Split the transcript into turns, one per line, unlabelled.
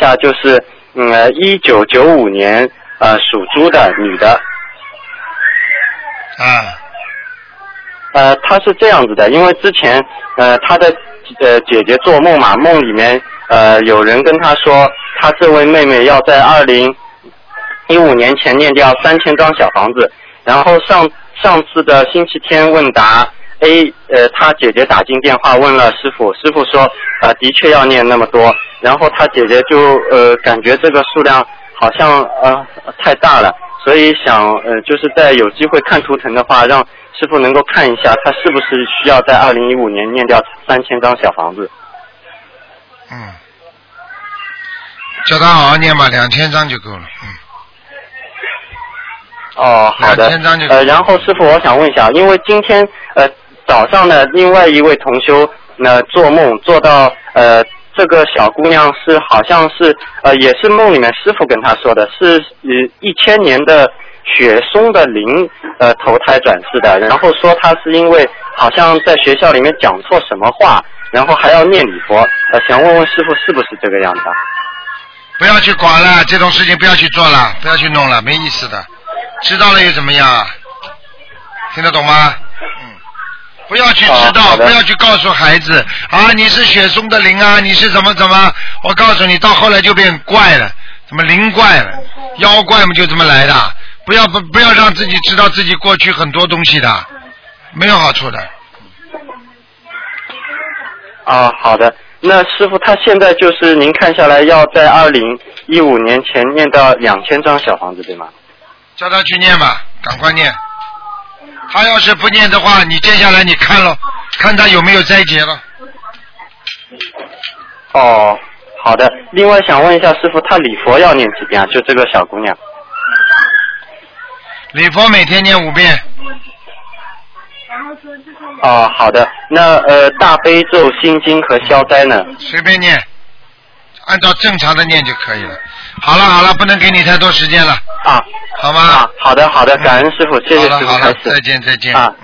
下，就是1995年属猪的女的。她是这样子的，因为之前她的姐姐做梦嘛，梦里面有人跟她说，她这位妹妹要在2015年前念掉3000张小房子，然后上次的星期天问答她姐姐打进电话问了师傅，师傅说的确要念那么多，然后她姐姐就感觉这个数量好像太大了，所以想就是在有机会看图腾的话，让师傅能够看一下，他是不是需要在2015年念掉3000张小房子？
叫他好好念吧，2000张就够了。
好的。
2000张就
然后师傅，我想问一下，因为今天早上呢，另外一位同修做梦做到这个小姑娘是好像是也是梦里面师傅跟她说的，是1000年的雪松的灵投胎转世的，然后说她是因为好像在学校里面讲错什么话，然后还要念礼佛，想问问师傅是不是这个样子？
不要去管了，这种事情不要去做了，不要去弄了，没意思的。知道了又怎么样？听得懂吗？不要去知道，不要去告诉孩子你是雪松的灵啊，你是怎么，我告诉你，到后来就变怪了，怎么灵怪了，妖怪嘛就这么来的。不要让自己知道自己过去很多东西的，没有好处的。
好的。那师傅他现在就是您看下来要在2015年前念到2000张小房子，对吗？
叫他去念吧，赶快念。他要是不念的话，你接下来你看了，看他有没有灾劫了。
好的。另外想问一下师傅，他礼佛要念几遍啊？就这个小姑娘。
礼佛每天念5遍。
好的。那大悲咒、心经和消灾呢？
随便念，按照正常的念就可以了。好了，不能给你太多时间了。好吗？
好的，感恩师傅，谢谢师傅开始。
再见。